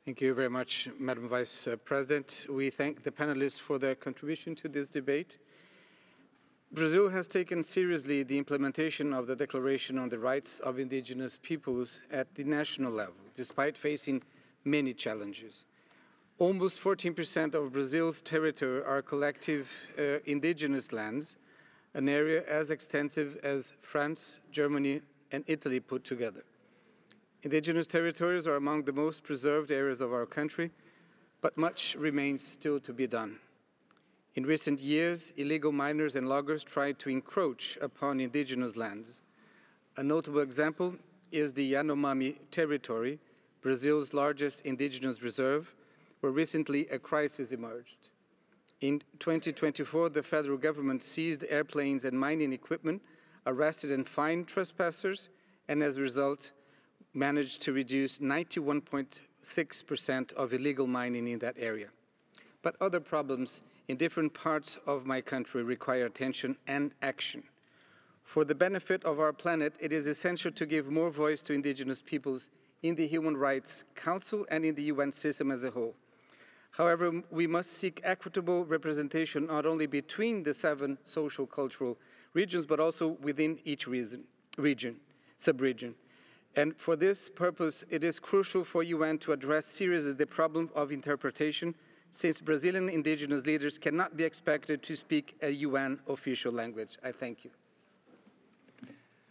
Thank you very much, Madam Vice President. We thank the panelists for their contribution to this debate. Brazil has taken seriously the implementation of the Declaration on the Rights of Indigenous Peoples at the national level, despite facing many challenges. Almost 14% of Brazil's territory are collective indigenous lands, an area as extensive as France, Germany, and Italy put together. Indigenous territories are among the most preserved areas of our country, but much remains still to be done. In recent years, illegal miners and loggers tried to encroach upon indigenous lands. A notable example is the Yanomami territory, Brazil's largest indigenous reserve, where recently a crisis emerged. In 2024, the federal government seized airplanes and mining equipment, arrested and fined trespassers, and as a result, managed to reduce 91.6% of illegal mining in that area. But other problems in different parts of my country require attention and action. For the benefit of our planet, it is essential to give more voice to indigenous peoples in the Human Rights Council and in the UN system as a whole. However, we must seek equitable representation not only between the 7 social cultural regions, but also within each sub-region. And for this purpose, it is crucial for UN to address seriously the problem of interpretation, since Brazilian indigenous leaders cannot be expected to speak a UN official language. I thank you.